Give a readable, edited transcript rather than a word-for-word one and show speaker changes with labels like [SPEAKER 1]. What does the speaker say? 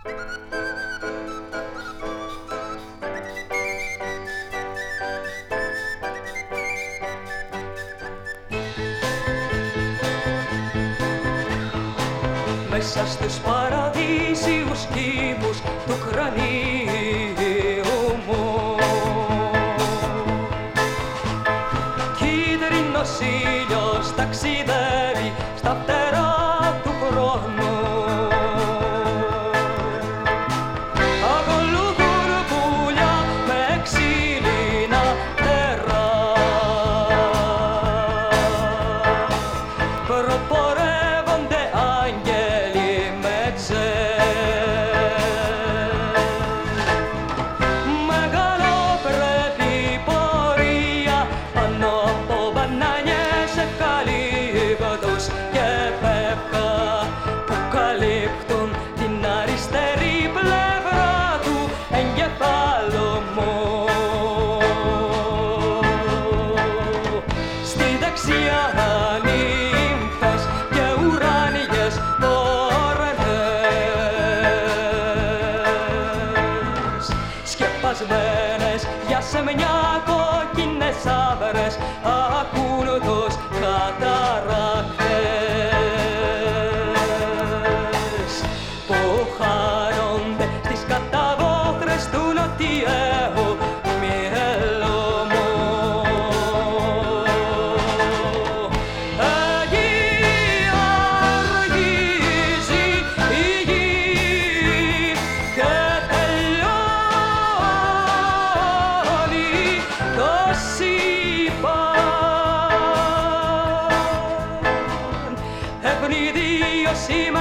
[SPEAKER 1] Μέσα στους παραδείσιους κύμους του κρανίου μου κίτρινος ήλιος ταξιδεύει στα φτερά του χρόνου. Ακολουθούν πουλιά με ξύλινα φτερά, προπορεύονται άγγελοι με μεγαλοπρεπή πορεία πάνω από μπανάνιες ευκαλύπτους και πεύκα που καλύπτουν την αριστερή πλευρά του εγκεφάλου μου. Στη δεξιά νύμφες και ουράνιες πορνές σκεπασμένες για σεμνιά κόκκινες άβρες ακούν τους καταράχτες που χάνονται στις καταβόχρες του νοτιού μυελού μου. Εκεί αργίζει η γη και τελειώνει το σύμπαν. Ευνηδίως είμαι